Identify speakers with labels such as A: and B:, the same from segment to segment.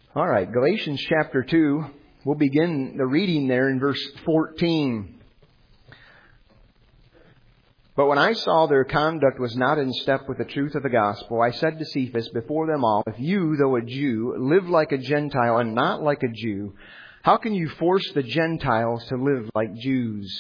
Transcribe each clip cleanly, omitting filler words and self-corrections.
A: All right, Galatians chapter 2. We'll begin the reading there in verse 14. But when I saw their conduct was not in step with the truth of the gospel, I said to Cephas before them all, if you, though a Jew, live like a Gentile and not like a Jew, how can you force the Gentiles to live like Jews?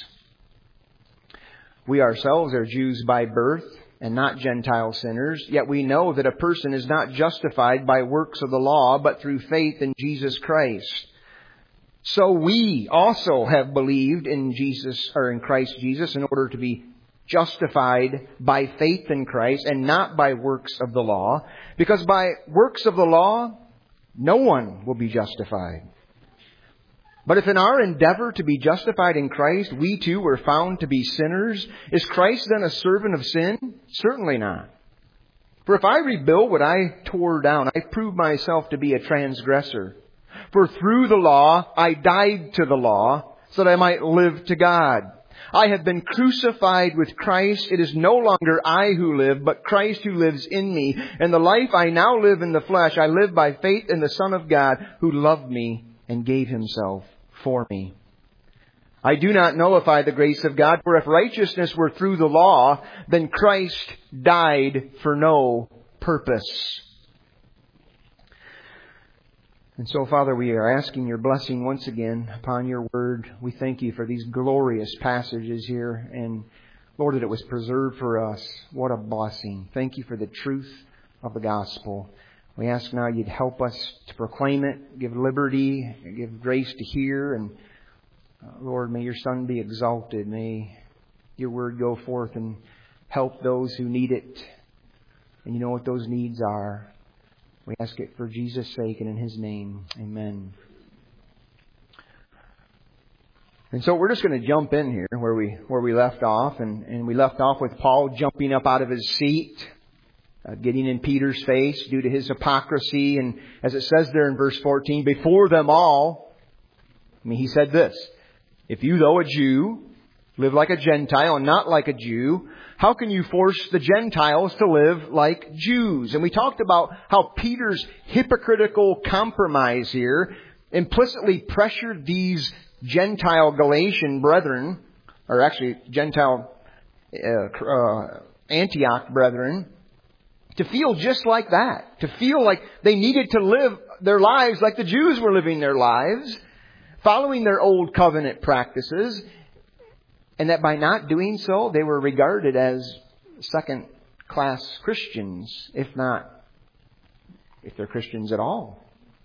A: We ourselves are Jews by birth and not Gentile sinners, yet we know that a person is not justified by works of the law, but through faith in Jesus Christ. So we also have believed in Jesus, or in Christ Jesus, in order to be justified by faith in Christ and not by works of the law, because by works of the law, no one will be justified. But if in our endeavor to be justified in Christ, we too were found to be sinners, is Christ then a servant of sin? Certainly not. For if I rebuild what I tore down, I prove myself to be a transgressor. For through the law, I died to the law, so that I might live to God. I have been crucified with Christ. It is no longer I who live, but Christ who lives in me. And the life I now live in the flesh, I live by faith in the Son of God, who loved me and gave Himself for me. I do not nullify the grace of God, for if righteousness were through the law, then Christ died for no purpose. And so, Father, we are asking your blessing once again upon your word. We thank you for these glorious passages here. And Lord, that it was preserved for us. What a blessing. Thank you for the truth of the gospel. We ask now you'd help us to proclaim it, give liberty, give grace to hear. And Lord, may your Son be exalted. May your word go forth and help those who need it. And you know what those needs are. We ask it for Jesus' sake and in His name. Amen. And so we're just going to jump in here where we left off. And we left off with Paul jumping up out of his seat, getting in Peter's face due to his hypocrisy. And as it says there in verse 14, before them all, he said this, if you, though a Jew, live like a Gentile and not like a Jew, how can you force the Gentiles to live like Jews? And we talked about how Peter's hypocritical compromise here implicitly pressured these Gentile Galatian brethren, or actually Gentile Antioch brethren, to feel just like that. To feel like they needed to live their lives like the Jews were living their lives, following their old covenant practices. And that by not doing so, they were regarded as second-class Christians, if they're Christians at all.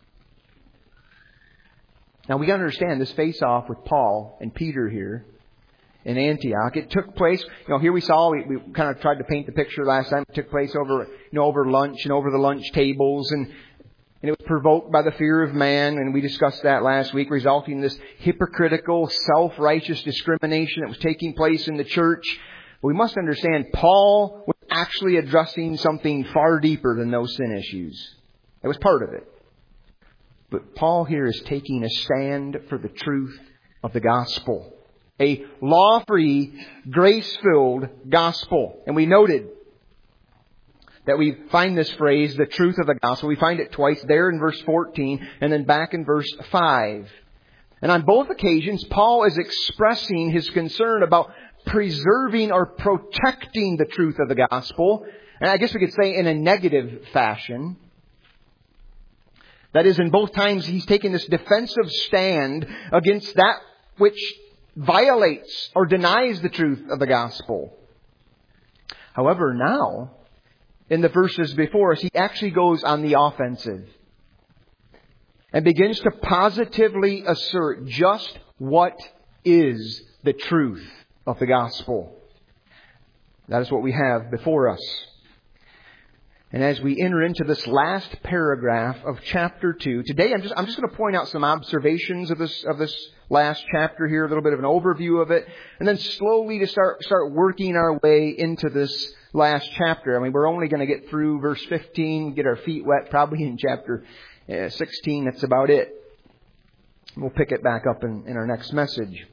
A: Now we got to understand this face-off with Paul and Peter here in Antioch. It took place, here we saw, we kind of tried to paint the picture last time. It took place over lunch and over the lunch tables, and it was provoked by the fear of man, and we discussed that last week, resulting in this hypocritical, self-righteous discrimination that was taking place in the church. But we must understand, Paul was actually addressing something far deeper than those sin issues. It was part of it. But Paul here is taking a stand for the truth of the gospel. A law-free, grace-filled gospel. And we noted that we find this phrase, the truth of the gospel. We find it twice there in verse 14 and then back in verse 5. And on both occasions, Paul is expressing his concern about preserving or protecting the truth of the gospel. And I guess we could say in a negative fashion. That is, in both times, he's taking this defensive stand against that which violates or denies the truth of the gospel. However, now, in the verses before us, he actually goes on the offensive and begins to positively assert just what is the truth of the gospel. That is what we have before us. And as we enter into this last paragraph of chapter 2, today I'm just going to point out some observations of this last chapter here, a little bit of an overview of it, and then slowly to start working our way into this last chapter. We're only going to get through verse 15, get our feet wet probably in chapter 16. That's about it. We'll pick it back up in our next message.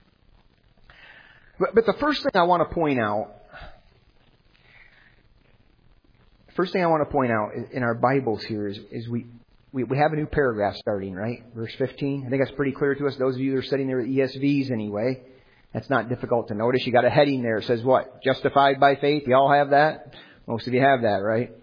A: But the first thing I want to point out in our Bibles here is we have a new paragraph starting, right? Verse 15. I think that's pretty clear to us. Those of you that are studying there with ESVs anyway. That's not difficult to notice. You got a heading there. It says what? Justified by faith. You all have that? Most of you have that, right?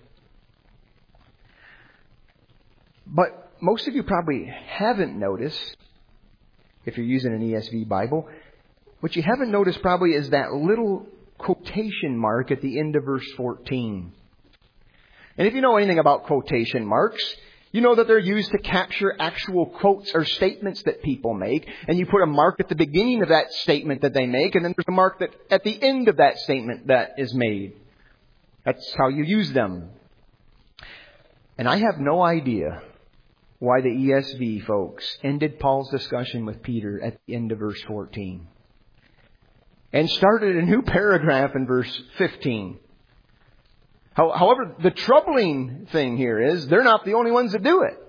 A: But most of you probably haven't noticed, if you're using an ESV Bible, what you haven't noticed probably is that little quotation mark at the end of verse 14. And if you know anything about quotation marks, you know that they're used to capture actual quotes or statements that people make. And you put a mark at the beginning of that statement that they make, and then there's a mark that at the end of that statement that is made. That's how you use them. And I have no idea why the ESV folks ended Paul's discussion with Peter at the end of verse 14. And started a new paragraph in verse 15. However, the troubling thing here is they're not the only ones that do it.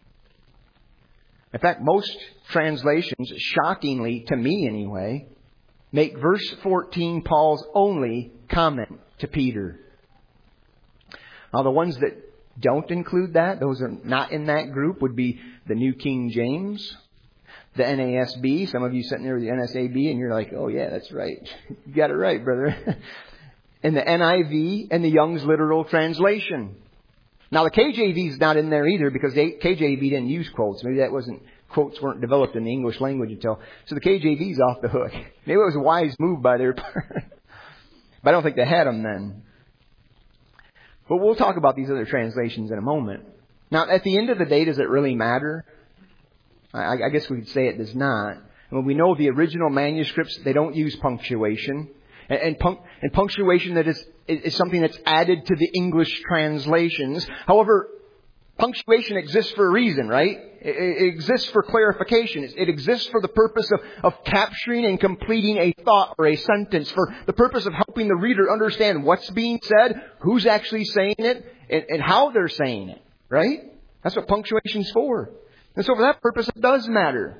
A: In fact, most translations, shockingly to me anyway, make verse 14 Paul's only comment to Peter. Now, the ones that don't include that, those are not in that group, would be the New King James, the NASB. Some of you sitting there with the NSAB and you're like, oh yeah, that's right. You got it right, brother. And the NIV and the Young's Literal Translation. Now the KJV is not in there either because the KJV didn't use quotes. Maybe quotes weren't developed in the English language until. So the KJV is off the hook. Maybe it was a wise move by their part. But I don't think they had them then. But we'll talk about these other translations in a moment. Now at the end of the day, does it really matter? I guess we could say it does not. When we know the original manuscripts, they don't use punctuation. And punctuation that is something that's added to the English translations. However, punctuation exists for a reason, right? It exists for clarification. It exists for the purpose of capturing and completing a thought or a sentence, for the purpose of helping the reader understand what's being said, who's actually saying it, and how they're saying it, right? That's what punctuation's for. And so for that purpose, it does matter.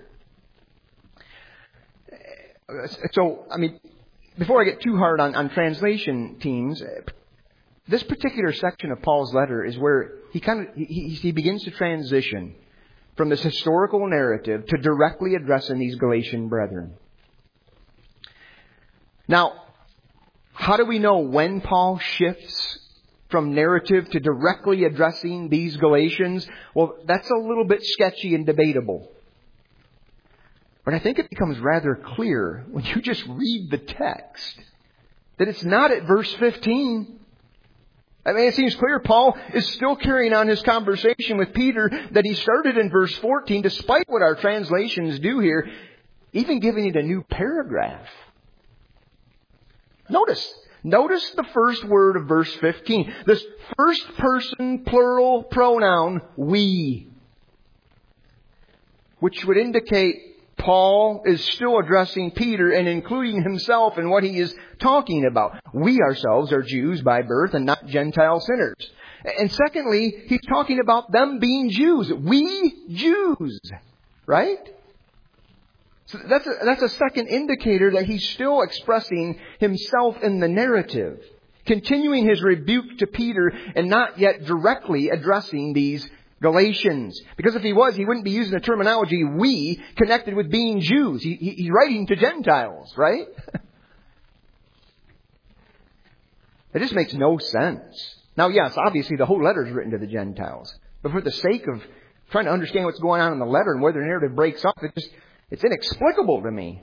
A: So, before I get too hard on translation teams, this particular section of Paul's letter is where he begins to transition from this historical narrative to directly addressing these Galatian brethren. Now, how do we know when Paul shifts from narrative to directly addressing these Galatians? Well, that's a little bit sketchy and debatable. But I think it becomes rather clear when you just read the text that it's not at verse 15. It seems clear Paul is still carrying on his conversation with Peter that he started in verse 14, despite what our translations do here, even giving it a new paragraph. Notice the first word of verse 15. This first person plural pronoun, we, which would indicate Paul is still addressing Peter and including himself in what he is talking about. We ourselves are Jews by birth and not Gentile sinners. And secondly, he's talking about them being Jews. We Jews. Right? So that's a second indicator that he's still expressing himself in the narrative. Continuing his rebuke to Peter and not yet directly addressing these Galatians. Because if he was, he wouldn't be using the terminology we connected with being Jews. He's writing to Gentiles, right? It just makes no sense. Now, yes, obviously the whole letter is written to the Gentiles. But for the sake of trying to understand what's going on in the letter and where the narrative breaks up, it's inexplicable to me.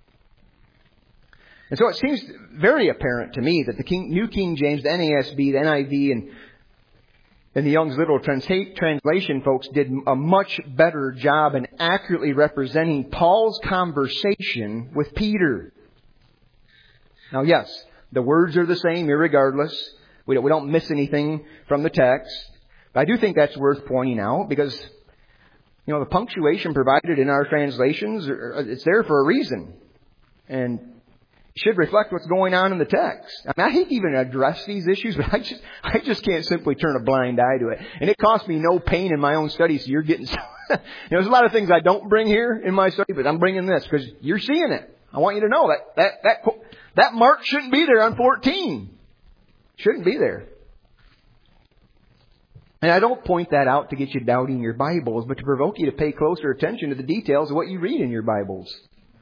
A: And so it seems very apparent to me that the New King James, the NASB, the NIV, and the Young's Literal Translation folks did a much better job in accurately representing Paul's conversation with Peter. Now, yes, the words are the same irregardless. We don't miss anything from the text. But I do think that's worth pointing out because, the punctuation provided in our translations, it's there for a reason. And should reflect what's going on in the text. I hate to even address these issues, but I just can't simply turn a blind eye to it. And it costs me no pain in my own study, so you're getting... there's a lot of things I don't bring here in my study, but I'm bringing this because you're seeing it. I want you to know that mark shouldn't be there on 14. Shouldn't be there. And I don't point that out to get you doubting your Bibles, but to provoke you to pay closer attention to the details of what you read in your Bibles.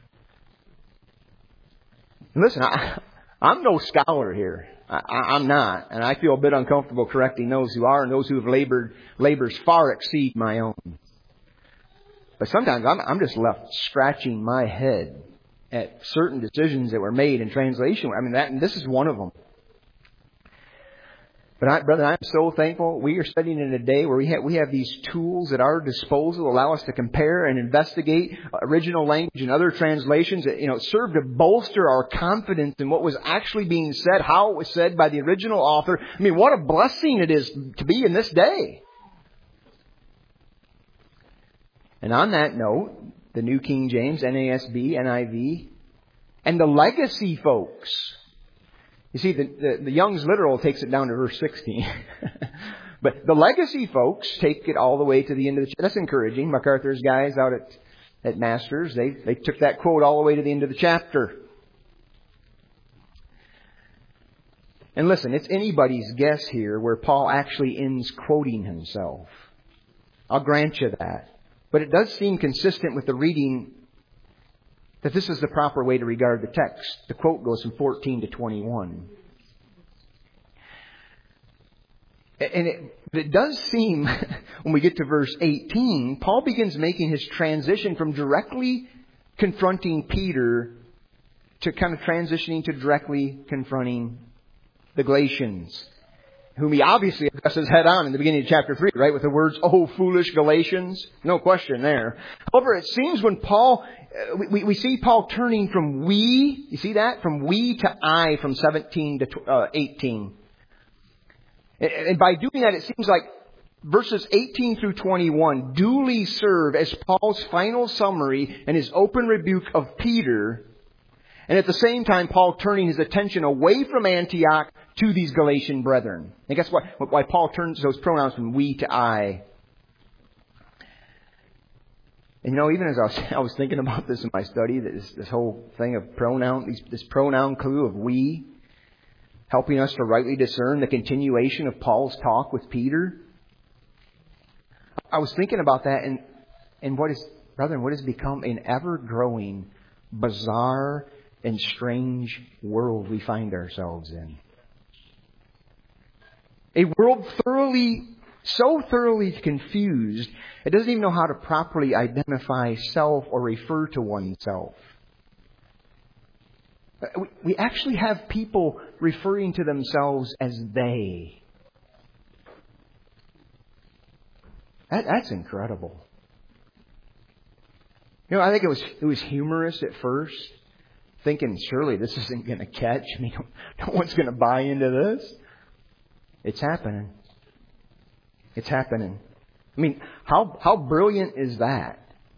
A: And listen, I'm no scholar here. I'm not. And I feel a bit uncomfortable correcting those who are, and those who have labors far exceed my own. But sometimes I'm just left scratching my head at certain decisions that were made in translation. I mean, this is one of them. But brother, I'm so thankful we are studying in a day where we have these tools at our disposal, allow us to compare and investigate original language and other translations that, serve to bolster our confidence in what was actually being said, how it was said by the original author. I mean, what a blessing it is to be in this day. And on that note, the New King James, NASB, NIV, and the legacy folks. You see, the Young's Literal takes it down to verse 16. But the legacy folks take it all the way to the end of the chapter. That's encouraging. MacArthur's guys out at Masters, they took that quote all the way to the end of the chapter. And listen, it's anybody's guess here where Paul actually ends quoting himself. I'll grant you that. But it does seem consistent with the reading that this is the proper way to regard the text. The quote goes from 14 to 21. And it does seem, when we get to verse 18, Paul begins making his transition from directly confronting Peter to kind of transitioning to directly confronting the Galatians, whom he obviously addresses head on in the beginning of chapter 3, right? With the words, "Oh, foolish Galatians." No question there. However, it seems when Paul, we see Paul turning from we, you see that? From we to I from 17 to 18. And by doing that, it seems like verses 18 through 21 duly serve as Paul's final summary and his open rebuke of Peter. And at the same time, Paul turning his attention away from Antioch to these Galatian brethren. And guess what? Why Paul turns those pronouns from we to I. And even as I was thinking about this in my study, this whole thing of pronoun, this pronoun clue of we, helping us to rightly discern the continuation of Paul's talk with Peter. I was thinking about that and what has become an ever-growing, bizarre, and strange world we find ourselves in. A world so thoroughly confused, it doesn't even know how to properly identify self or refer to oneself. We actually have people referring to themselves as they. That's incredible. I think it was humorous at first, thinking surely this isn't going to catch. I mean, no one's going to buy into this. It's happening. It's happening. I mean, how brilliant is that?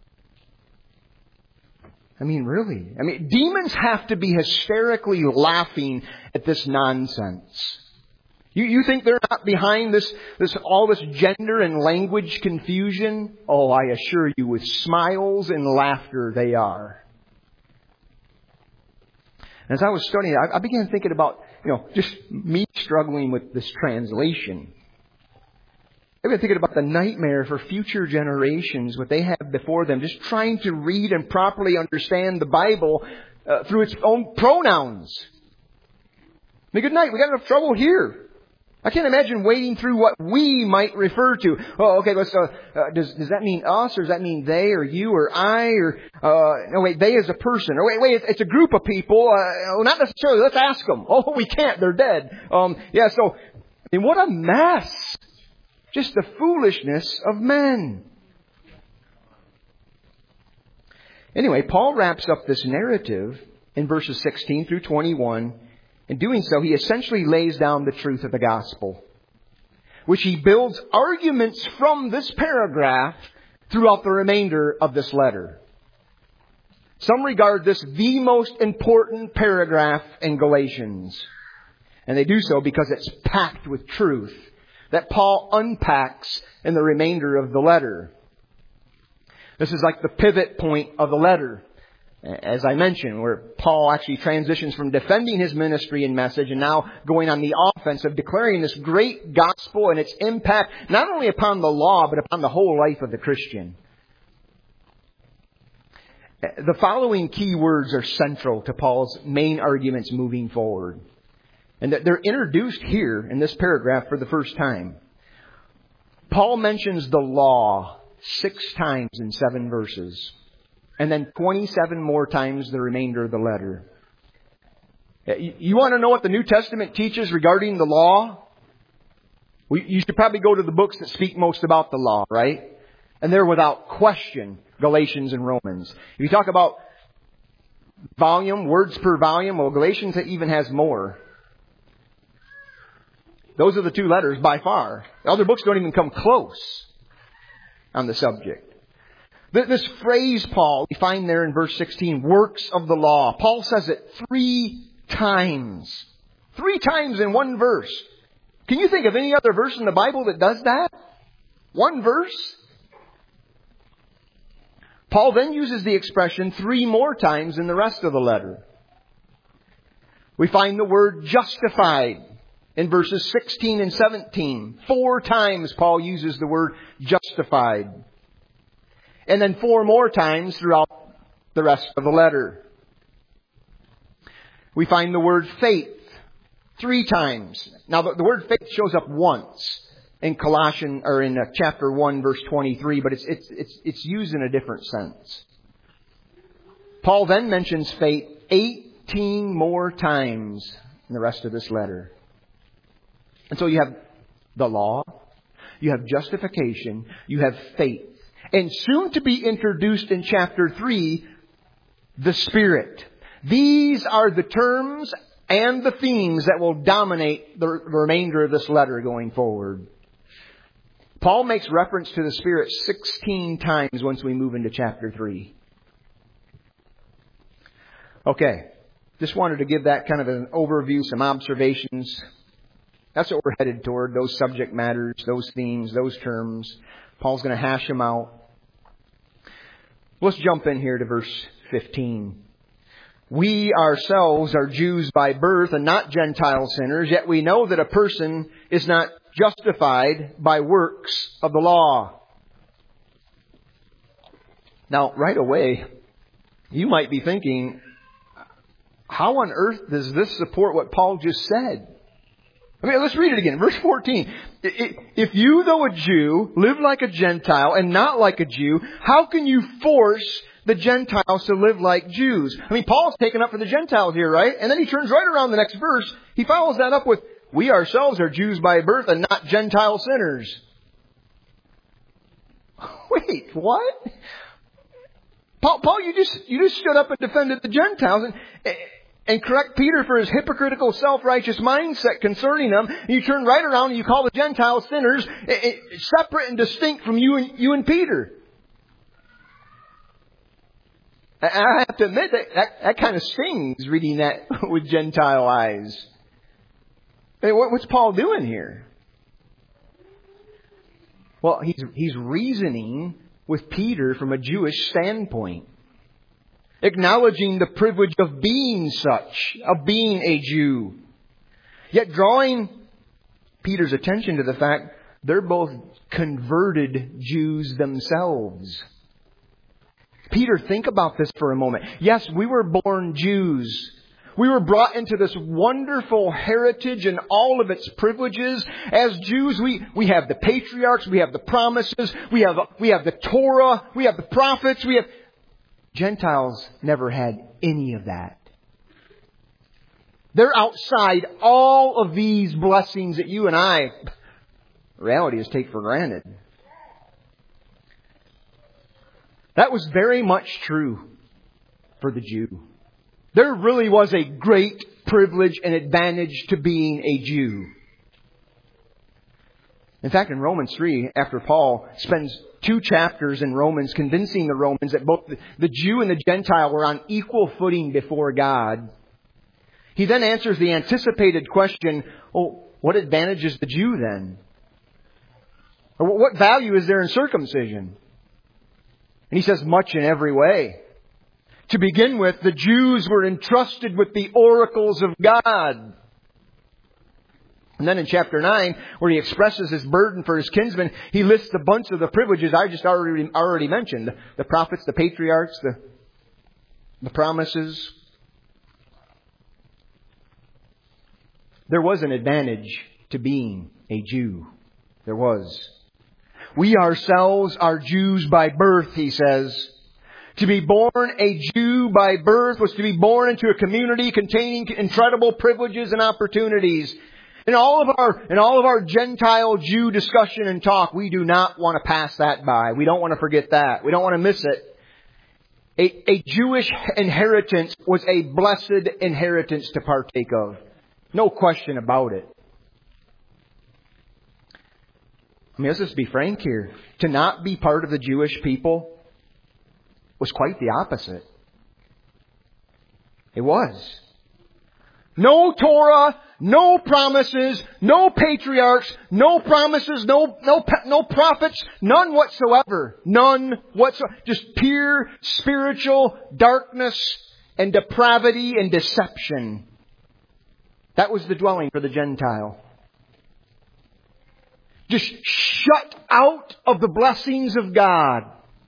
A: I mean, really. I mean, demons have to be hysterically laughing at this nonsense. You think they're not behind all this gender and language confusion? Oh, I assure you, with smiles and laughter, they are. And as I was studying, I began thinking about, just me struggling with this translation. I've been thinking about the nightmare for future generations, what they have before them, just trying to read and properly understand the Bible through its own pronouns. I mean, good night, we got enough trouble here. I can't imagine wading through what we might refer to. Oh, okay, let's, does that mean us, or does that mean they, or you, or I, or, no wait, they as a person, or wait, it's a group of people, not necessarily, let's ask them. Oh, we can't, they're dead. So, I mean, what a mess. Just the foolishness of men. Anyway, Paul wraps up this narrative in verses 16 through 21. In doing so, he essentially lays down the truth of the gospel, which he builds arguments from this paragraph throughout the remainder of this letter. Some regard this the most important paragraph in Galatians. And they do so because it's packed with truth that Paul unpacks in the remainder of the letter. This is like the pivot point of the letter. As I mentioned, where Paul actually transitions from defending his ministry and message and now going on the offensive, declaring this great gospel and its impact not only upon the law, but upon the whole life of the Christian. The following key words are central to Paul's main arguments moving forward. And they're introduced here in this paragraph for the first time. Paul mentions the law 6 times in 7 verses. And then 27 more times the remainder of the letter. You want to know what the New Testament teaches regarding the law? You should probably go to the books that speak most about the law, right? And they're without question Galatians and Romans. If you talk about volume, words per volume, well, Galatians even has more. Those are the 2 letters by far. The other books don't even come close on the subject. This phrase, Paul, we find there in verse 16, works of the law. Paul says it 3 times. 3 times in 1 verse. Can you think of any other verse in the Bible that does that? 1 verse? Paul then uses the expression 3 more times in the rest of the letter. We find the word justified in verses 16 and 17. 4 times Paul uses the word justified. And then 4 more times throughout the rest of the letter. We find the word faith 3 times. Now the word faith shows up once in chapter 1 verse 23, but it's used in a different sense. Paul then mentions faith 18 more times in the rest of this letter. And so you have the law, you have justification, you have faith. And soon to be introduced in chapter 3, the Spirit. These are the terms and the themes that will dominate the remainder of this letter going forward. Paul makes reference to the Spirit 16 times once we move into chapter 3. Okay, just wanted to give that kind of an overview, some observations. That's what we're headed toward, those subject matters, those themes, those terms. Paul's going to hash them out. Let's jump in here to verse 15. We ourselves are Jews by birth and not Gentile sinners, yet we know that a person is not justified by works of the law. Now, right away, you might be thinking, how on earth does this support what Paul just said? I mean, let's read it again. Verse 14. If you, though a Jew, live like a Gentile and not like a Jew, how can you force the Gentiles to live like Jews? I mean, Paul's taken up for the Gentiles here, right? And then he turns right around the next verse. He follows that up with, we ourselves are Jews by birth and not Gentile sinners. Wait, what? Paul, you just stood up and defended the Gentiles and correct Peter for his hypocritical, self-righteous mindset concerning them. And you turn right around and you call the Gentiles sinners, separate and distinct from you and Peter. I have to admit that kind of stings reading that with Gentile eyes. I mean, what's Paul doing here? Well, he's reasoning with Peter from a Jewish standpoint. Acknowledging the privilege of being such, of being a Jew. Yet drawing Peter's attention to the fact they're both converted Jews themselves. Peter, think about this for a moment. Yes, we were born Jews. We were brought into this wonderful heritage and all of its privileges. As Jews, we have the patriarchs, we have the promises, we have the Torah, we have the prophets, Gentiles never had any of that. They're outside all of these blessings that you and I, reality is, take for granted. That was very much true for the Jew. There really was a great privilege and advantage to being a Jew. In fact, in Romans 3, after Paul spends 2 chapters in Romans convincing the Romans that both the Jew and the Gentile were on equal footing before God, he then answers the anticipated question, what advantage is the Jew then? Or what value is there in circumcision? And he says, much in every way. To begin with, the Jews were entrusted with the oracles of God. And then in chapter 9, where he expresses his burden for his kinsmen, he lists a bunch of the privileges I just already mentioned. The prophets, the patriarchs, the promises. There was an advantage to being a Jew. There was. We ourselves are Jews by birth, he says. To be born a Jew by birth was to be born into a community containing incredible privileges and opportunities. In all of our Gentile Jew discussion and talk, we do not want to pass that by. We don't want to forget that. We don't want to miss it. A Jewish inheritance was a blessed inheritance to partake of. No question about it. I mean, let's just be frank here. To not be part of the Jewish people was quite the opposite. It was. No Torah, no promises, no patriarchs, no promises, no prophets, none whatsoever. None whatsoever. Just pure spiritual darkness and depravity and deception. That was the dwelling for the Gentile. Just shut out of the blessings of God.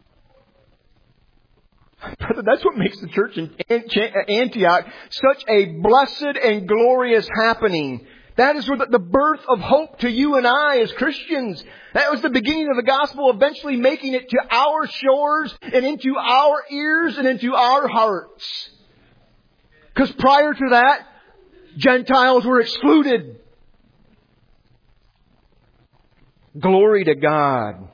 A: Brother, that's what makes the church in Antioch such a blessed and glorious happening. That is the birth of hope to you and I as Christians. That was the beginning of the gospel, eventually making it to our shores and into our ears and into our hearts. Because prior to that, Gentiles were excluded. Glory to God.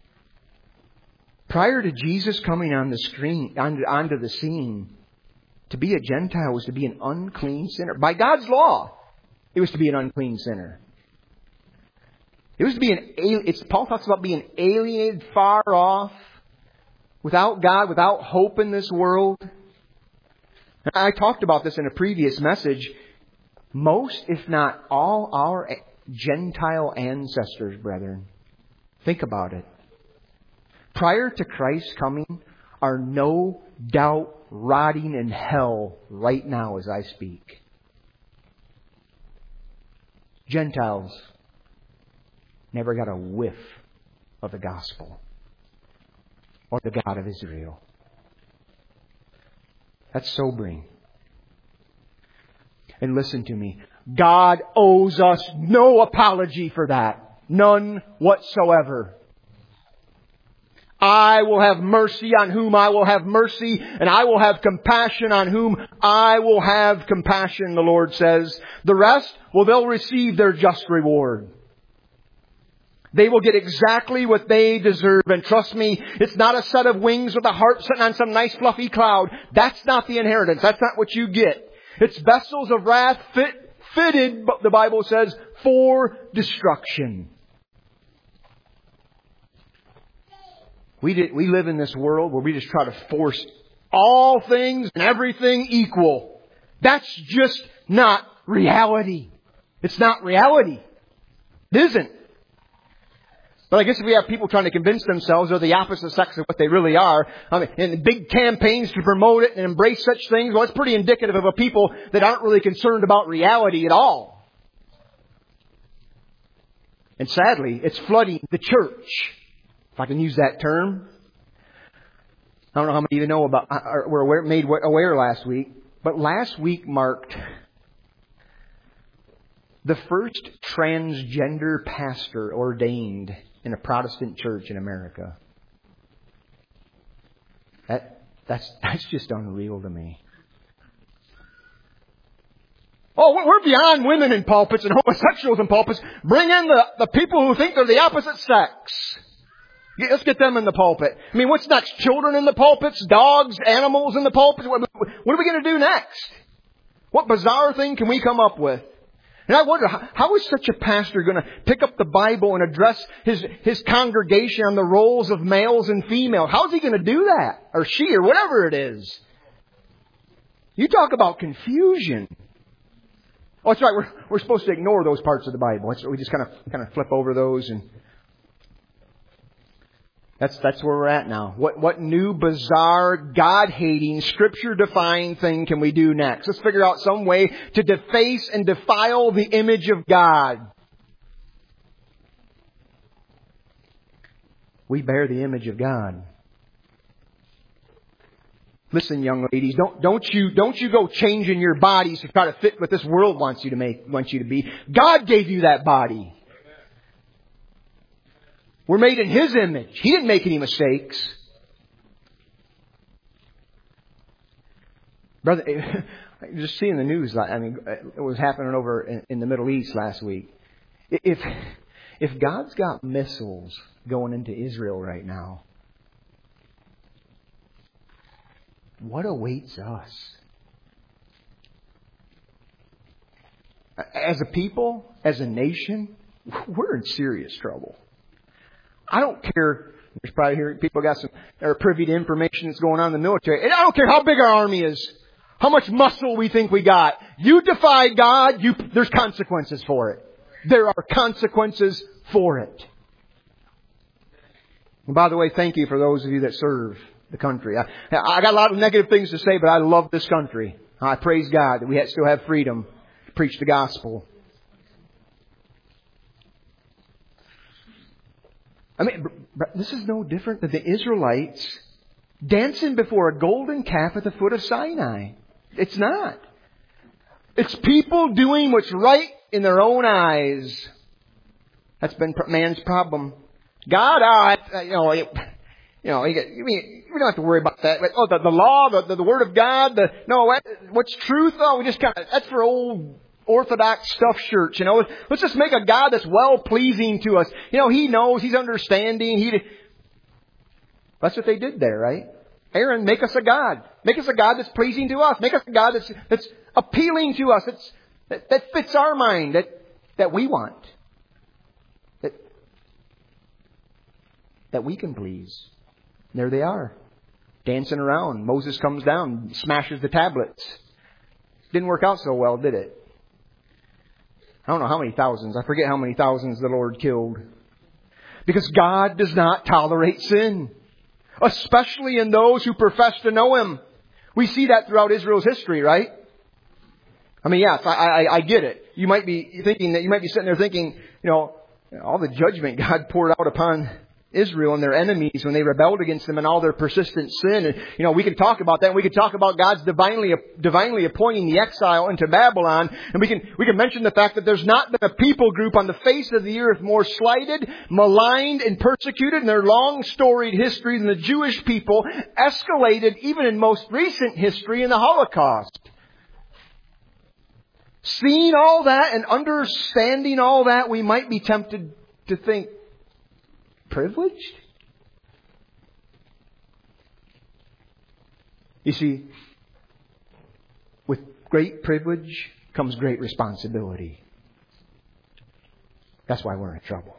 A: Prior to Jesus coming on the screen, onto the scene, to be a Gentile was to be an unclean sinner. By God's law, it was to be an unclean sinner. It was to be Paul talks about being alienated, far off, without God, without hope in this world. And I talked about this in a previous message. Most, if not all, our Gentile ancestors, brethren, think about it, prior to Christ's coming, are no doubt rotting in hell right now as I speak. Gentiles never got a whiff of the gospel or the God of Israel. That's sobering. And listen to me. God owes us no apology for that. None whatsoever. I will have mercy on whom I will have mercy, and I will have compassion on whom I will have compassion, the Lord says. The rest, well, they'll receive their just reward. They will get exactly what they deserve. And trust me, it's not a set of wings with a harp sitting on some nice fluffy cloud. That's not the inheritance. That's not what you get. It's vessels of wrath fitted, the Bible says, for destruction. We live in this world where we just try to force all things and everything equal. That's just not reality. It's not reality. It isn't. But I guess if we have people trying to convince themselves they're the opposite sex of what they really are, and big campaigns to promote it and embrace such things, well, it's pretty indicative of a people that aren't really concerned about reality at all. And sadly, it's flooding the church, if I can use that term. I don't know how many of you know about, were made aware last week, but last week marked the first transgender pastor ordained in a Protestant church in America. That's just unreal to me. Oh, we're beyond women in pulpits and homosexuals in pulpits. Bring in the people who think they're the opposite sex. Let's get them in the pulpit. I mean, what's next? Children in the pulpits? Dogs? Animals in the pulpits? What are we going to do next? What bizarre thing can we come up with? And I wonder, how is such a pastor going to pick up the Bible and address his congregation on the roles of males and females? How is he going to do that? Or she, or whatever it is. You talk about confusion. Oh, that's right. We're supposed to ignore those parts of the Bible. We just kind of flip over those. That's where we're at now. What new, bizarre, God-hating, Scripture-defying thing can we do next? Let's figure out some way to deface and defile the image of God. We bear the image of God. Listen, young ladies, don't you go changing your bodies to try to fit what this world wants you to be. God gave you that body. We're made in His image. He didn't make any mistakes. Brother, just seeing the news, it was happening over in the Middle East last week. If God's got missiles going into Israel right now, what awaits us? As a people, as a nation, we're in serious trouble. I don't care. There's probably people that are privy to information that's going on in the military. And I don't care how big our army is, how much muscle we think we got. You defy God, there's consequences for it. There are consequences for it. And by the way, thank you for those of you that serve the country. I got a lot of negative things to say, but I love this country. I praise God that we still have freedom to preach the gospel. This is no different than the Israelites dancing before a golden calf at the foot of Sinai. It's not. It's people doing what's right in their own eyes. That's been man's problem. God, we don't have to worry about that. The law, the Word of God, what's truth? That's for old Orthodox stuff shirts, Let's just make a God that's well-pleasing to us. He knows, He's understanding. That's what they did there, right? Aaron, make us a God. Make us a God that's pleasing to us. Make us a God that's appealing to us. That fits our mind, that we want. That we can please. And there they are, dancing around. Moses comes down, smashes the tablets. Didn't work out so well, did it? I don't know how many thousands. I forget how many thousands the Lord killed. Because God does not tolerate sin. Especially in those who profess to know Him. We see that throughout Israel's history, right? Yes, I get it. You might be sitting there thinking, all the judgment God poured out upon Israel and their enemies when they rebelled against Him and all their persistent sin. And, we can talk about that. We can talk about God's divinely appointing the exile into Babylon. And we can mention the fact that there's not been a people group on the face of the earth more slighted, maligned, and persecuted in their long storied history than the Jewish people, escalated even in most recent history in the Holocaust. Seeing all that and understanding all that, we might be tempted to think, privileged? You see, with great privilege comes great responsibility. That's why we're in trouble.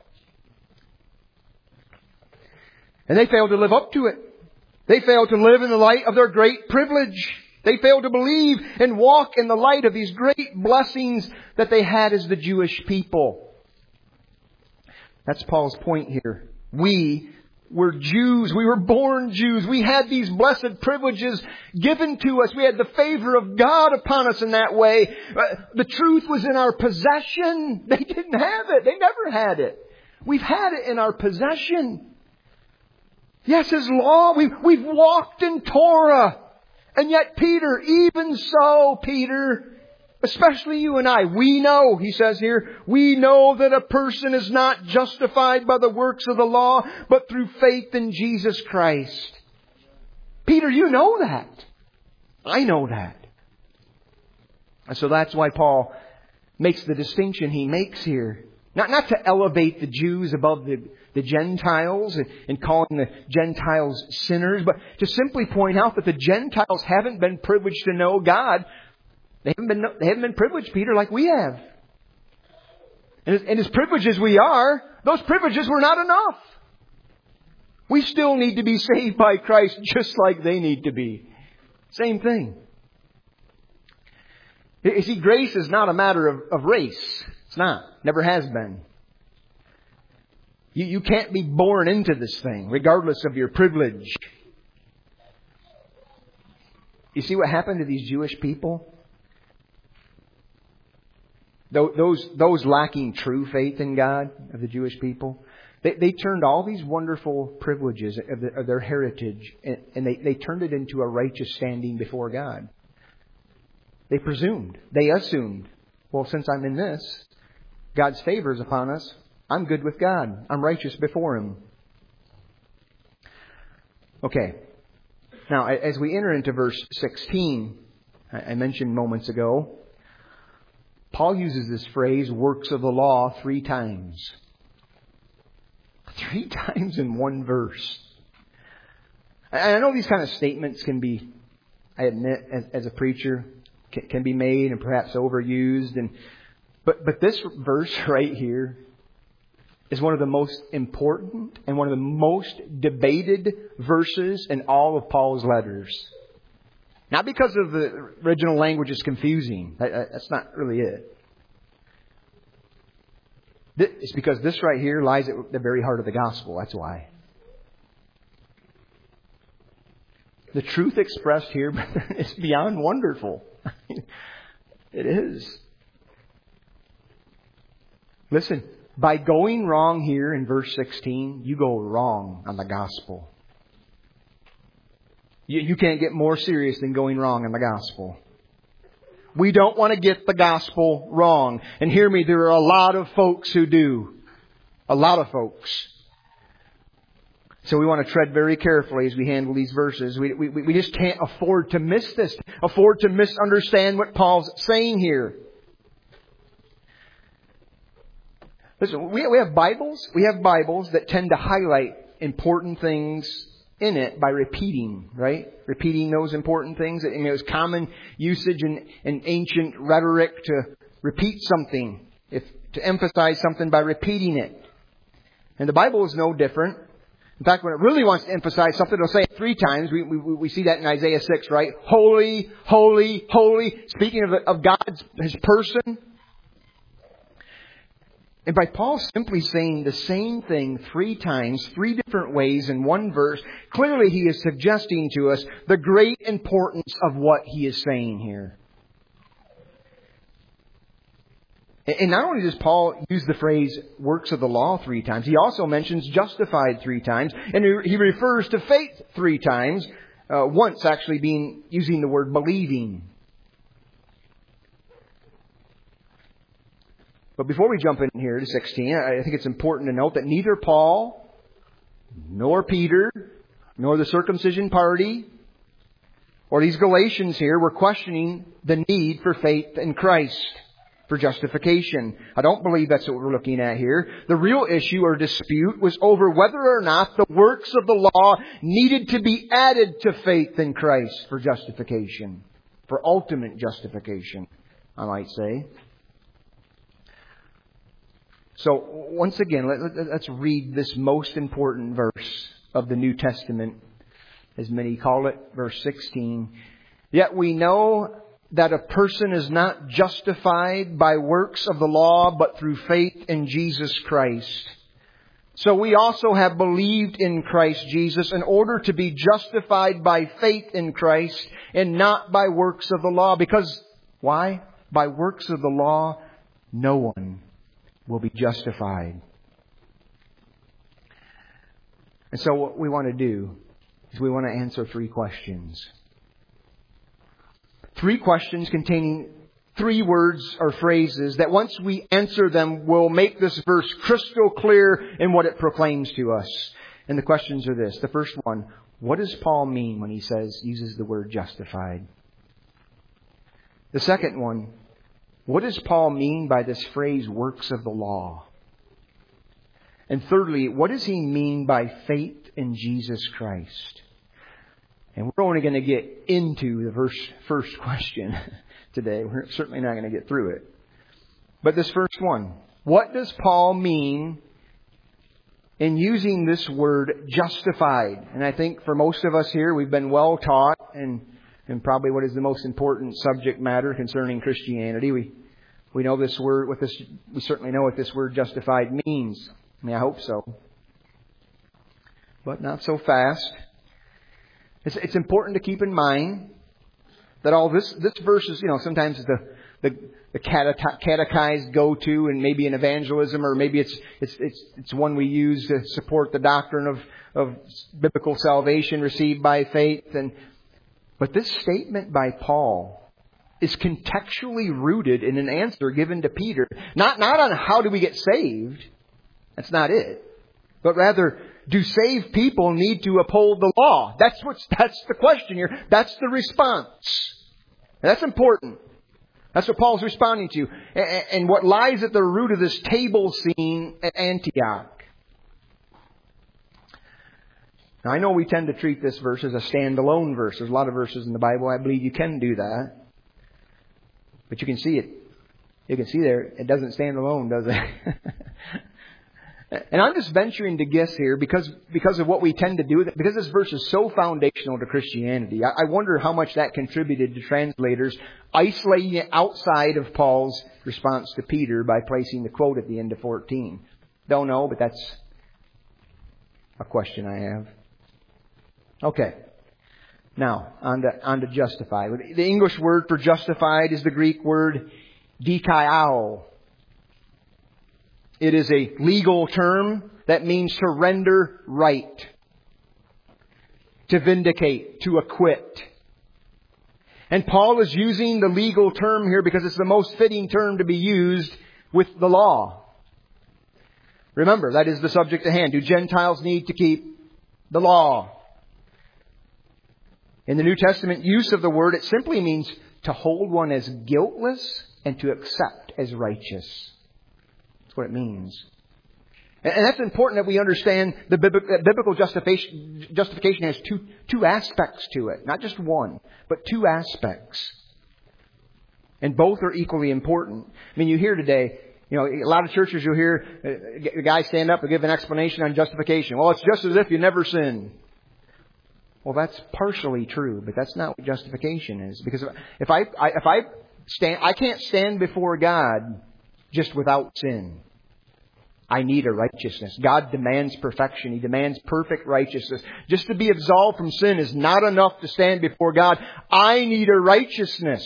A: And they failed to live up to it. They failed to live in the light of their great privilege. They failed to believe and walk in the light of these great blessings that they had as the Jewish people. That's Paul's point here. We were Jews. We were born Jews. We had these blessed privileges given to us. We had the favor of God upon us in that way. The truth was in our possession. They didn't have it. They never had it. We've had it in our possession. Yes, His law. We've walked in Torah. And yet Peter, even so, Peter, especially you and I, we know, he says here, we know that a person is not justified by the works of the law, but through faith in Jesus Christ. Peter, you know that. I know that. And so that's why Paul makes the distinction he makes here. Not to elevate the Jews above the Gentiles and calling the Gentiles sinners, but to simply point out that the Gentiles haven't been privileged to know God. They haven't been privileged, Peter, like we have. And as privileged as we are, those privileges were not enough. We still need to be saved by Christ just like they need to be. Same thing. You see, grace is not a matter of race. It's not. Never has been. You can't be born into this thing, regardless of your privilege. You see what happened to these Jewish people? Those lacking true faith in God, of the Jewish people, they turned all these wonderful privileges of their heritage, and they turned it into a righteous standing before God. They presumed. They assumed, well, since I'm in this, God's favor is upon us. I'm good with God. I'm righteous before Him. Okay. Now, as we enter into verse 16, I mentioned moments ago, Paul uses this phrase, works of the law, 3 times. 3 times in one verse. I know these kind of statements can be, I admit, as a preacher, can be made and perhaps overused. But this verse right here is one of the most important and one of the most debated verses in all of Paul's letters. Not because of the original language is confusing. That's not really it. It's because this right here lies at the very heart of the gospel. That's why. The truth expressed here is beyond wonderful. It is. Listen, by going wrong here in verse 16, you go wrong on the gospel. You can't get more serious than going wrong on the gospel. We don't want to get the gospel wrong. And hear me, there are a lot of folks who do. A lot of folks. So we want to tread very carefully as we handle these verses. We just can't afford to miss this. Afford to misunderstand what Paul's saying here. Listen, we have Bibles. We have Bibles that tend to highlight important things in it by repeating, right? Repeating those important things. And it was common usage in ancient rhetoric to repeat something, to emphasize something by repeating it. And the Bible is no different. In fact, when it really wants to emphasize something, it'll say it 3 times. We see that in Isaiah 6, right? Holy, holy, holy. Speaking of God's, His person. And by Paul simply saying the same thing 3 times, 3 different ways in one verse, clearly he is suggesting to us the great importance of what he is saying here. And not only does Paul use the phrase works of the law 3 times, he also mentions justified 3 times. And he refers to faith 3 times, once actually using the word believing. But before we jump in here to 16, I think it's important to note that neither Paul, nor Peter, nor the circumcision party, or these Galatians here were questioning the need for faith in Christ for justification. I don't believe that's what we're looking at here. The real issue or dispute was over whether or not the works of the law needed to be added to faith in Christ for justification, for ultimate justification, I might say. So, once again, let's read this most important verse of the New Testament, as many call it, verse 16. Yet we know that a person is not justified by works of the law, but through faith in Jesus Christ. So we also have believed in Christ Jesus in order to be justified by faith in Christ and not by works of the law. Because, why? By works of the law, no one will be justified. And so what we want to do is we want to answer 3 questions. 3 questions containing 3 words or phrases that once we answer them will make this verse crystal clear in what it proclaims to us. And the questions are this. The first one, what does Paul mean when he uses the word justified? The second one, what does Paul mean by this phrase, works of the law? And thirdly, what does he mean by faith in Jesus Christ? And we're only going to get into the first question today. We're certainly not going to get through it. But this first one, what does Paul mean in using this word justified? And I think for most of us here, we've been well taught and probably what is the most important subject matter concerning Christianity. We know this word, we certainly know what this word justified means. I mean, I hope so. But not so fast. It's important to keep in mind that all this verse is, sometimes the catechized go-to and maybe in evangelism, or maybe it's one we use to support the doctrine of biblical salvation received by faith. But this statement by Paul is contextually rooted in an answer given to Peter. Not on how do we get saved. That's not it. But rather, do saved people need to uphold the law? That's the question here. That's the response. And that's important. That's what Paul's responding to. And what lies at the root of this table scene at Antioch. Now, I know we tend to treat this verse as a standalone verse. There's a lot of verses in the Bible I believe you can do that. But you can see it. You can see there, it doesn't stand alone, does it? And I'm just venturing to guess here because of what we tend to do, because this verse is so foundational to Christianity. I wonder how much that contributed to translators isolating it outside of Paul's response to Peter by placing the quote at the end of 14. Don't know, but that's a question I have. Okay. Now, on to justified. The English word for justified is the Greek word dikaiao. It is a legal term that means to render right, to vindicate, to acquit. And Paul is using the legal term here because it's the most fitting term to be used with the law. Remember, that is the subject at hand. Do Gentiles need to keep the law? In the New Testament use of the word, it simply means to hold one as guiltless and to accept as righteous. That's what it means. And that's important that we understand the biblical justification has two aspects to it. Not just one, but two aspects. And both are equally important. I mean, you hear today, a lot of churches you'll hear a guy stand up and give an explanation on justification. Well, it's just as if you never sinned. Well, that's partially true, but that's not what justification is. Because if I can't stand before God just without sin. I need a righteousness. God demands perfection. He demands perfect righteousness. Just to be absolved from sin is not enough to stand before God. I need a righteousness.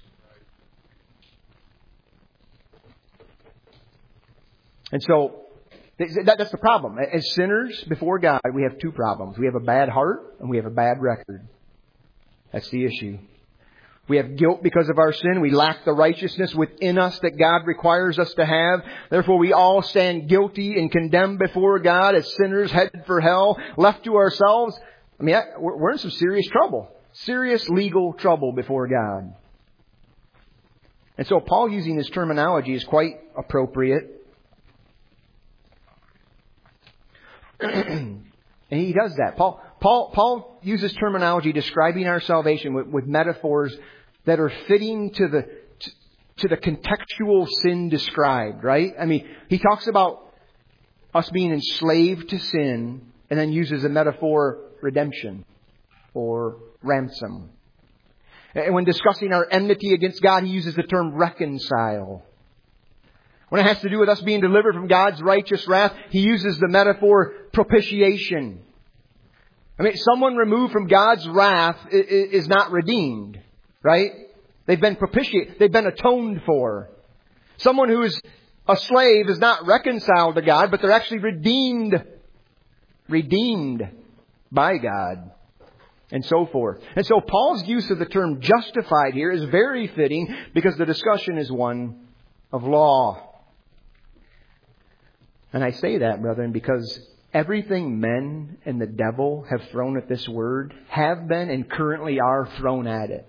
A: And so, that's the problem. As sinners before God, we have two problems. We have a bad heart and we have a bad record. That's the issue. We have guilt because of our sin. We lack the righteousness within us that God requires us to have. Therefore, we all stand guilty and condemned before God as sinners headed for hell, left to ourselves. I mean, we're in some serious trouble. Serious legal trouble before God. And so Paul using this terminology is quite appropriate. And he does that. Paul uses terminology describing our salvation with metaphors that are fitting to the contextual sin described, right? I mean, he talks about us being enslaved to sin and then uses a metaphor redemption or ransom. And when discussing our enmity against God, he uses the term reconcile. When it has to do with us being delivered from God's righteous wrath, he uses the metaphor propitiation. I mean, someone removed from God's wrath is not redeemed, right? They've been propitiated. They've been atoned for. Someone who is a slave is not reconciled to God, but they're actually redeemed by God, and so forth. And so Paul's use of the term justified here is very fitting because the discussion is one of law. And I say that, brethren, because everything men and the devil have thrown at this word have been and currently are thrown at it.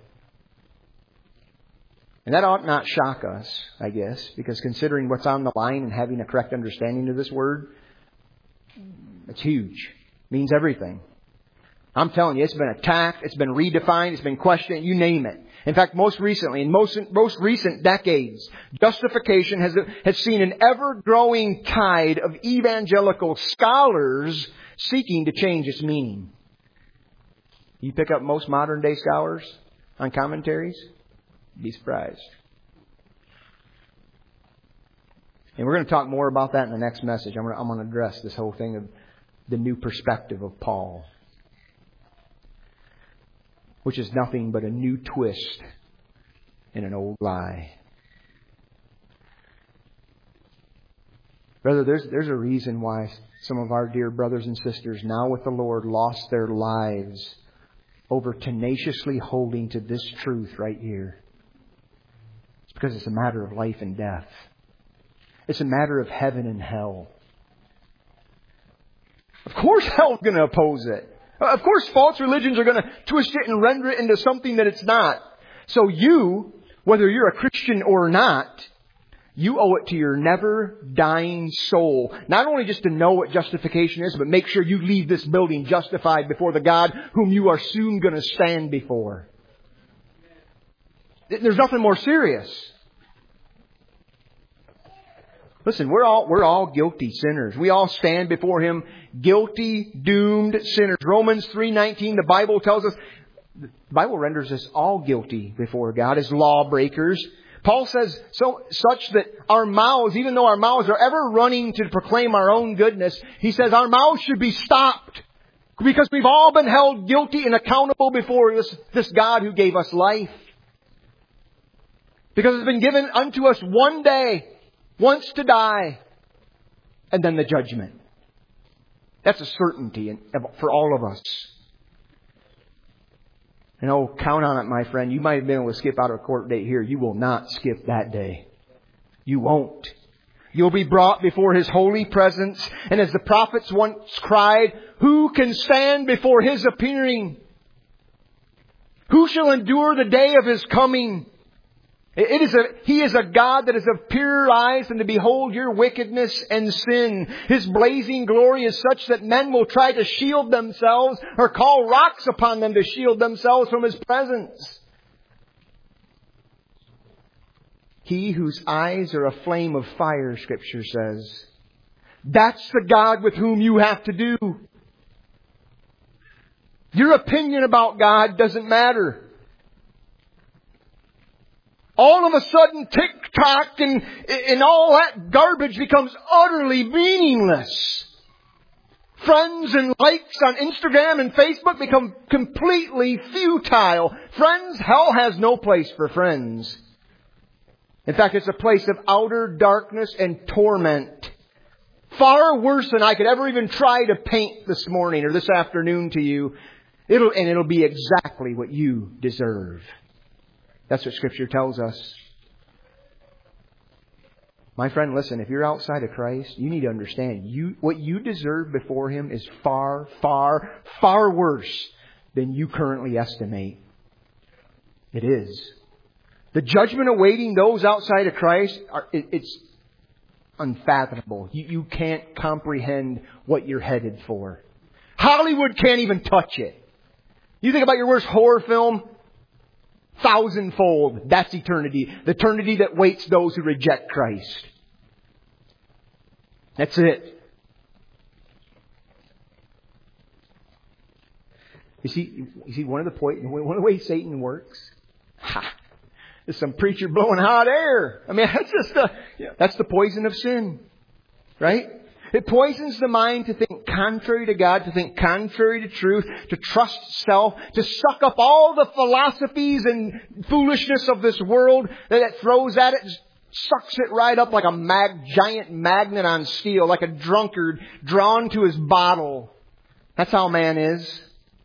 A: And that ought not shock us, I guess, because considering what's on the line and having a correct understanding of this word, it's huge. It means everything. I'm telling you, it's been attacked, it's been redefined, it's been questioned, you name it. In fact, most recently, in most recent decades, justification has seen an ever-growing tide of evangelical scholars seeking to change its meaning. You pick up most modern-day scholars on commentaries, be surprised. And we're going to talk more about that in the next message. I'm going to address this whole thing of the new perspective of Paul, which is nothing but a new twist in an old lie. Brother, there's a reason why some of our dear brothers and sisters now with the Lord lost their lives over tenaciously holding to this truth right here. It's because it's a matter of life and death. It's a matter of heaven and hell. Of course hell's going to oppose it. Of course false religions are going to twist it and render it into something that it's not. So you, whether you're a Christian or not, you owe it to your never dying soul. Not only just to know what justification is, but make sure you leave this building justified before the God whom you are soon going to stand before. There's nothing more serious. Listen, we're all guilty sinners. We all stand before Him guilty, doomed sinners. Romans 3:19, the Bible tells us, the Bible renders us all guilty before God as lawbreakers. Paul says such that our mouths, even though our mouths are ever running to proclaim our own goodness, he says our mouths should be stopped because we've all been held guilty and accountable before this God who gave us life. Because it's been given unto us one day, once to die, and then the judgment. That's a certainty for all of us. And oh, count on it, my friend. You might have been able to skip out of a court date here. You will not skip that day. You won't. You'll be brought before His holy presence. And as the prophets once cried, who can stand before His appearing? Who shall endure the day of His coming? He is a God that is of purer eyes than to behold your wickedness and sin. His blazing glory is such that men will try to shield themselves or call rocks upon them to shield themselves from His presence. He whose eyes are a flame of fire, Scripture says. That's the God with whom you have to do. Your opinion about God doesn't matter. All of a sudden, TikTok and all that garbage becomes utterly meaningless. Friends and likes on Instagram and Facebook become completely futile. Friends, hell has no place for friends. In fact, it's a place of outer darkness and torment. Far worse than I could ever even try to paint this morning or this afternoon to you. It'll be exactly what you deserve. That's what Scripture tells us. My friend, listen, if you're outside of Christ, you need to understand what you deserve before Him is far, far, far worse than you currently estimate. It is. The judgment awaiting those outside of Christ, it's unfathomable. You can't comprehend what you're headed for. Hollywood can't even touch it. You think about your worst horror film? Thousandfold. That's eternity. The eternity that waits those who reject Christ. That's it. You see, one of the ways Satan works. There's some preacher blowing hot air. I mean, that's the poison of sin, right? It poisons the mind to think contrary to God, to think contrary to truth, to trust self, to suck up all the philosophies and foolishness of this world that it throws at it, sucks it right up like a giant magnet on steel, like a drunkard drawn to his bottle. That's how man is.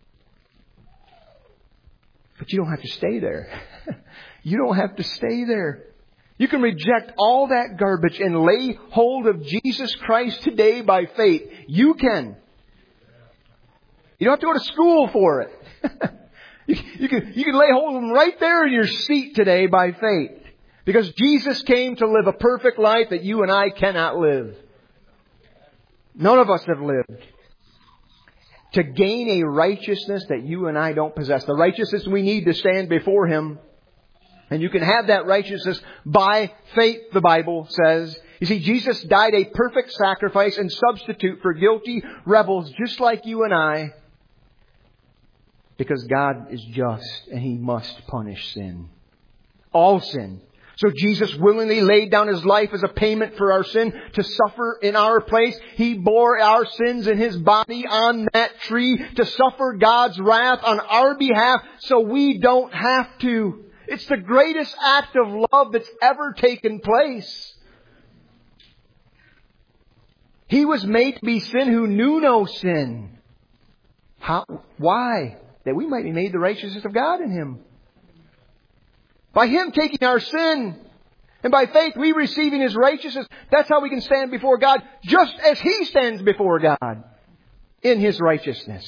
A: But you don't have to stay there. You don't have to stay there. You can reject all that garbage and lay hold of Jesus Christ today by faith. You can. You don't have to go to school for it. You can lay hold of Him right there in your seat today by faith. Because Jesus came to live a perfect life that you and I cannot live. None of us have lived. To gain a righteousness that you and I don't possess. The righteousness we need to stand before Him. And you can have that righteousness by faith, the Bible says. You see, Jesus died a perfect sacrifice and substitute for guilty rebels just like you and I. Because God is just and He must punish sin. All sin. So Jesus willingly laid down His life as a payment for our sin to suffer in our place. He bore our sins in His body on that tree to suffer God's wrath on our behalf so we don't have to. It's the greatest act of love that's ever taken place. He was made to be sin who knew no sin. How? Why? That we might be made the righteousness of God in Him. By Him taking our sin, and by faith we receiving His righteousness, that's how we can stand before God, just as He stands before God in His righteousness.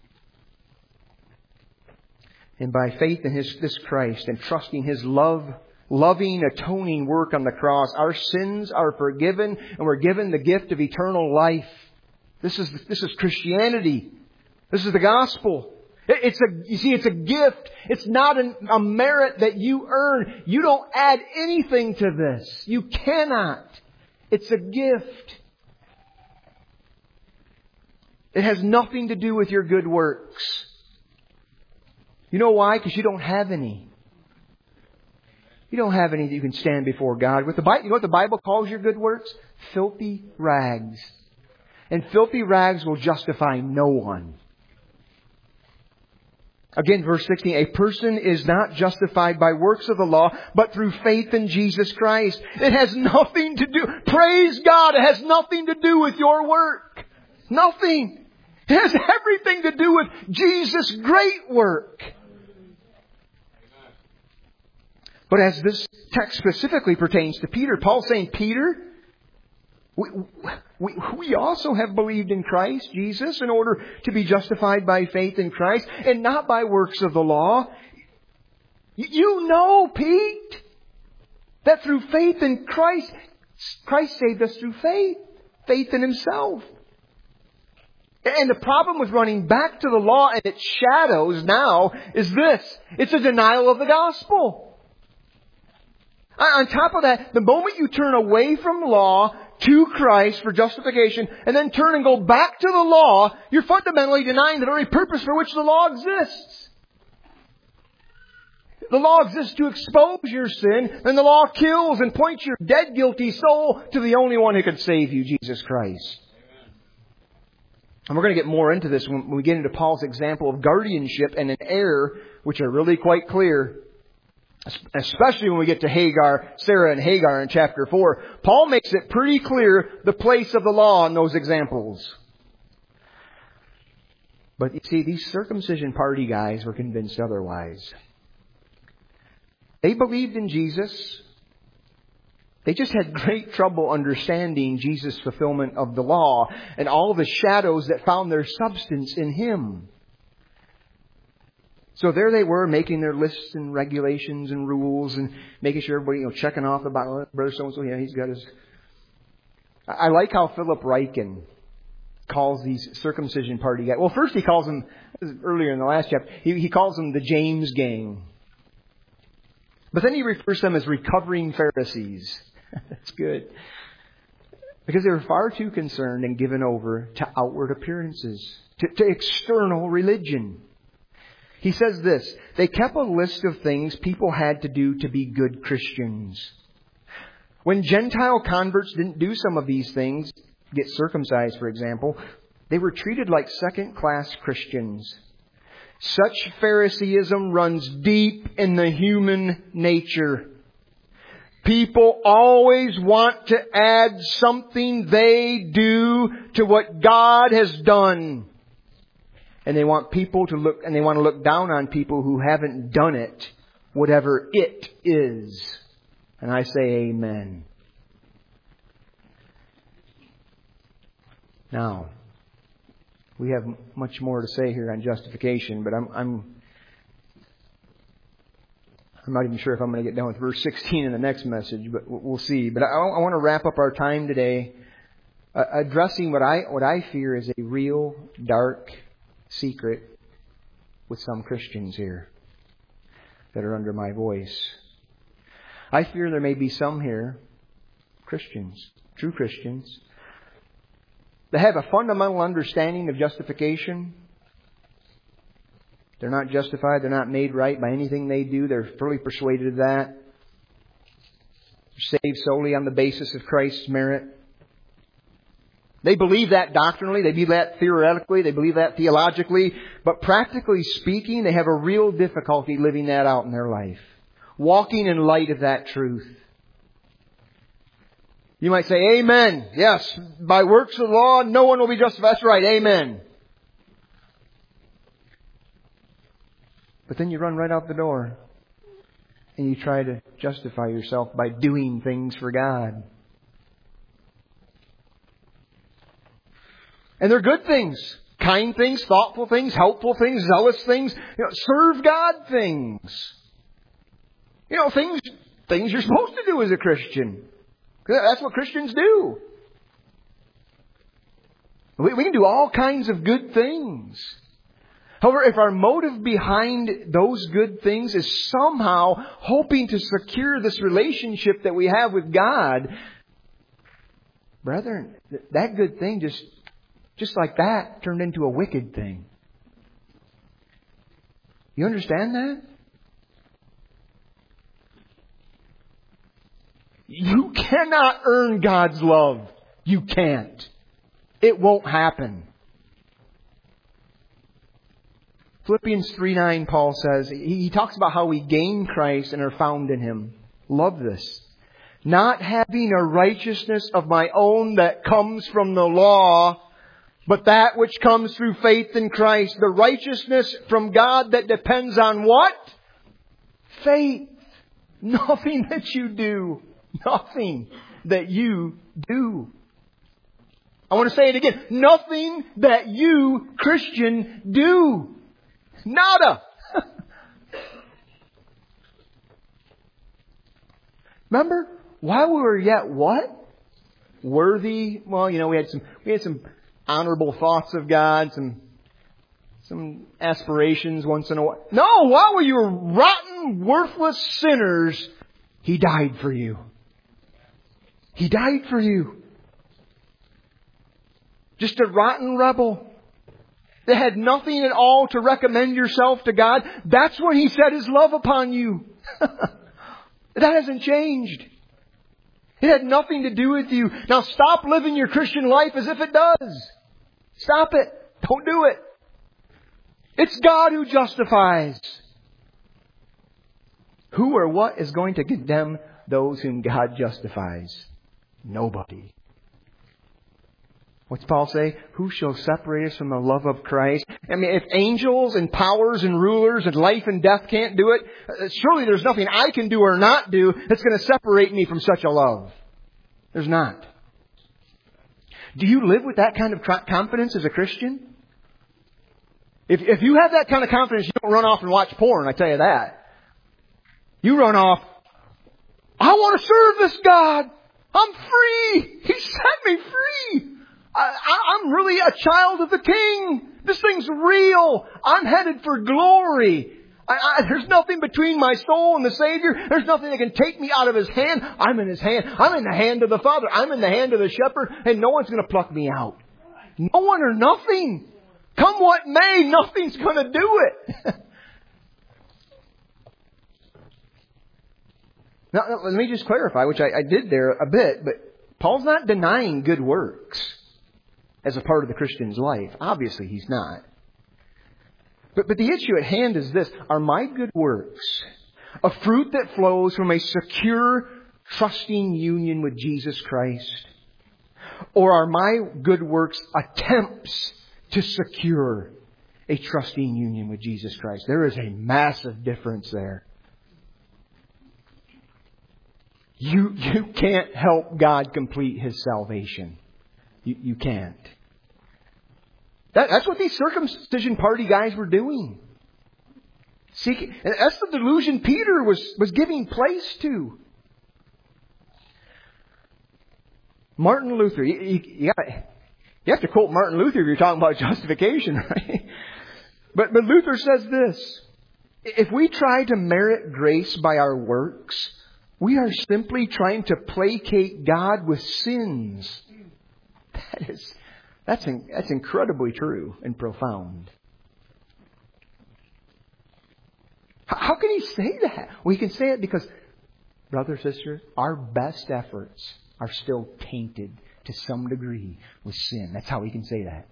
A: And by faith in this Christ and trusting His loving, atoning work on the cross, our sins are forgiven and we're given the gift of eternal life. This is Christianity. This is the gospel. It's a gift. It's not a merit that you earn. You don't add anything to this. You cannot. It's a gift. It has nothing to do with your good works. You know why? Because you don't have any. You don't have any that you can stand before God with. You know what the Bible calls your good works? Filthy rags. And filthy rags will justify no one. Again, verse 16, a person is not justified by works of the law, but through faith in Jesus Christ. It has nothing to do, praise God, it has nothing to do with your work. Nothing. It has everything to do with Jesus' great work. But as this text specifically pertains to Peter, Paul's saying, Peter, we also have believed in Christ Jesus in order to be justified by faith in Christ and not by works of the law. You know, Pete, that through faith in Christ saved us through faith in Himself. And the problem with running back to the law and its shadows now is this. It's a denial of the gospel. On top of that, the moment you turn away from law to Christ for justification and then turn and go back to the law, you're fundamentally denying the very purpose for which the law exists. The law exists to expose your sin, and the law kills and points your dead, guilty soul to the only one who can save you, Jesus Christ. And we're going to get more into this when we get into Paul's example of guardianship and an heir, which are really quite clear. Especially when we get to Sarah and Hagar in chapter 4. Paul makes it pretty clear the place of the law in those examples. But you see, these circumcision party guys were convinced otherwise. They believed in Jesus. They just had great trouble understanding Jesus' fulfillment of the law and all the shadows that found their substance in Him. So there they were, making their lists and regulations and rules and making sure everybody, checking off about brother so-and-so, yeah, he's got his... I like how Philip Ryken calls these circumcision party guys. Well, first he calls them, earlier in the last chapter, he calls them the James gang. But then he refers to them as recovering Pharisees. That's good. Because they were far too concerned and given over to outward appearances, to external religion. He says this, they kept a list of things people had to do to be good Christians. When Gentile converts didn't do some of these things, get circumcised, for example, they were treated like second-class Christians. Such Phariseeism runs deep in the human nature. People always want to add something they do to what God has done. And they want people to look down on people who haven't done it, whatever it is. And I say amen. Now, we have much more to say here on justification, but I'm not even sure if I'm going to get done with verse 16 in the next message, but we'll see. But I want to wrap up our time today addressing what I fear is a real dark secret with some Christians here that are under my voice. I fear there may be some here, Christians, true Christians, that have a fundamental understanding of justification. They're not justified, they're not made right by anything they do. They're fully persuaded of that. saved solely on the basis of Christ's merit. They believe that doctrinally, they believe that theoretically, they believe that theologically, but practically speaking, they have a real difficulty living that out in their life. Walking in light of that truth. You might say, amen. Yes, by works of the law, no one will be justified. That's right, amen. But then you run right out the door. And you try to justify yourself by doing things for God. And they're good things. Kind things, thoughtful things, helpful things, zealous things. Serve God things. Things you're supposed to do as a Christian. That's what Christians do. We can do all kinds of good things. However, if our motive behind those good things is somehow hoping to secure this relationship that we have with God, brethren, that good thing just like that turned into a wicked thing. You understand that? You cannot earn God's love. You can't. It won't happen. Philippians 3:9, Paul says, he talks about how we gain Christ and are found in Him. Love this. Not having a righteousness of my own that comes from the law, but that which comes through faith in Christ. The righteousness from God that depends on what? Faith. Nothing that you do. Nothing that you do. I want to say it again. Nothing that you, Christian, do. Nada. Remember, while we were yet what? Worthy. Well, we had some honorable thoughts of God, some aspirations once in a while. No, while you were rotten, worthless sinners, He died for you. He died for you. Just a rotten rebel that had nothing at all to recommend yourself to God. That's when He set His love upon you. That hasn't changed. It had nothing to do with you. Now stop living your Christian life as if it does. Stop it. Don't do it. It's God who justifies. Who or what is going to condemn those whom God justifies? Nobody. What's Paul say? Who shall separate us from the love of Christ? I mean, if angels and powers and rulers and life and death can't do it, surely there's nothing I can do or not do that's going to separate me from such a love. There's not. Do you live with that kind of confidence as a Christian? If you have that kind of confidence, you don't run off and watch porn, I tell you that. You run off, I want to serve this God. I'm free. He set me free. I'm really a child of the King. This thing's real. I'm headed for glory. There's nothing between my soul and the Savior. There's nothing that can take me out of His hand. I'm in His hand. I'm in the hand of the Father. I'm in the hand of the Shepherd. And no one's going to pluck me out. No one or nothing. Come what may, nothing's going to do it. Now, let me just clarify, which I did there a bit, but Paul's not denying good works as a part of the Christian's life. Obviously, he's not. But the issue at hand is this. Are my good works a fruit that flows from a secure, trusting union with Jesus Christ? Or are my good works attempts to secure a trusting union with Jesus Christ? There is a massive difference there. You can't help God complete His salvation. You can't. That's what these circumcision party guys were doing. That's the delusion Peter was giving place to. Martin Luther. You have to quote Martin Luther if you're talking about justification, right? But Luther says this. If we try to merit grace by our works, we are simply trying to placate God with sins. That's incredibly true and profound. How can he say that? Well, he can say it because brother, sister, our best efforts are still tainted to some degree with sin. That's how we can say that.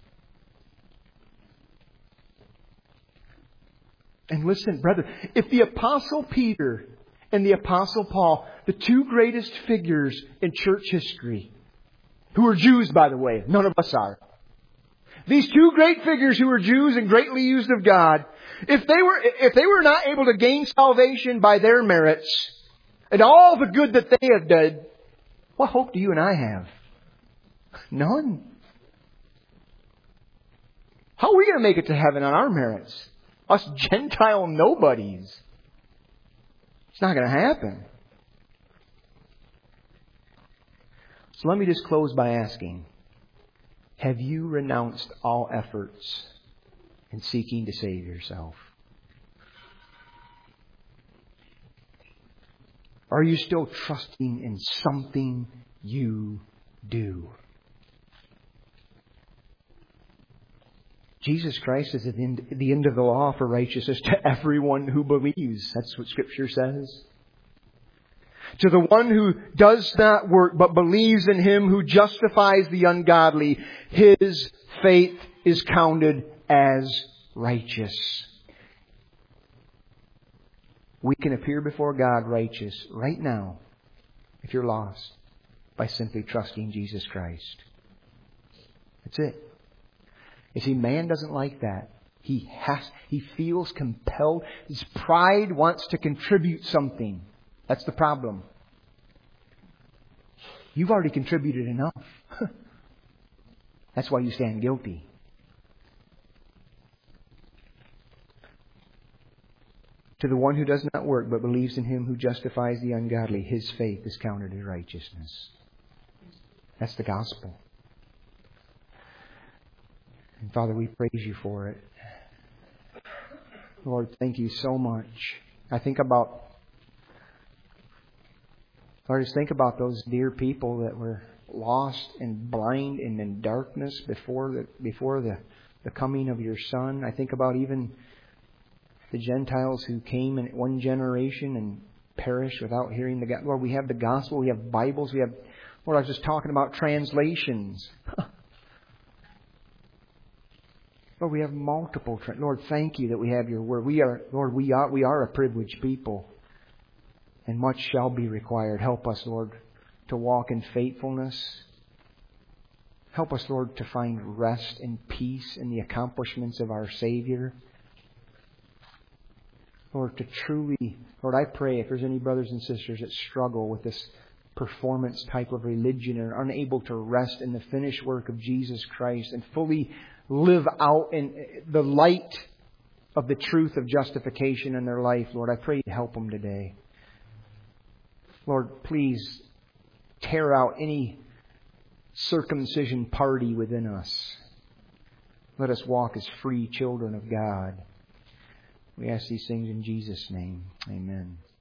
A: And listen, brother, if the Apostle Peter and the Apostle Paul, the two greatest figures in church history, who are Jews, by the way, none of us are. These two great figures who were Jews and greatly used of God, if they were not able to gain salvation by their merits and all the good that they have done, what hope do you and I have? None. How are we going to make it to heaven on our merits? Us Gentile nobodies. It's not going to happen. So let me just close by asking, have you renounced all efforts in seeking to save yourself? Are you still trusting in something you do? Jesus Christ is at the end of the law for righteousness to everyone who believes. That's what Scripture says. To the one who does not work but believes in Him who justifies the ungodly, his faith is counted as righteous. We can appear before God righteous right now, if you're lost, by simply trusting Jesus Christ. That's it. You see, man doesn't like that. He feels compelled. His pride wants to contribute something. That's the problem. You've already contributed enough. That's why you stand guilty. To the one who does not work but believes in Him who justifies the ungodly, his faith is counted as righteousness. That's the gospel. And Father, we praise You for it. Lord, thank You so much. I just think about those dear people that were lost and blind and in darkness before the coming of Your Son. I think about even the Gentiles who came in one generation and perished without hearing the gospel. Lord, we have the gospel, we have Bibles, Lord, I was just talking about translations. Lord, we have multiple. Lord, thank You that we have Your Word. We are a privileged people, and much shall be required. Help us, Lord, to walk in faithfulness. Help us, Lord, to find rest and peace in the accomplishments of our Savior. Lord, Lord, I pray if there's any brothers and sisters that struggle with this performance type of religion and are unable to rest in the finished work of Jesus Christ and fully live out in the light of the truth of justification in their life, Lord, I pray You help them today. Lord, please tear out any circumcision party within us. Let us walk as free children of God. We ask these things in Jesus' name. Amen.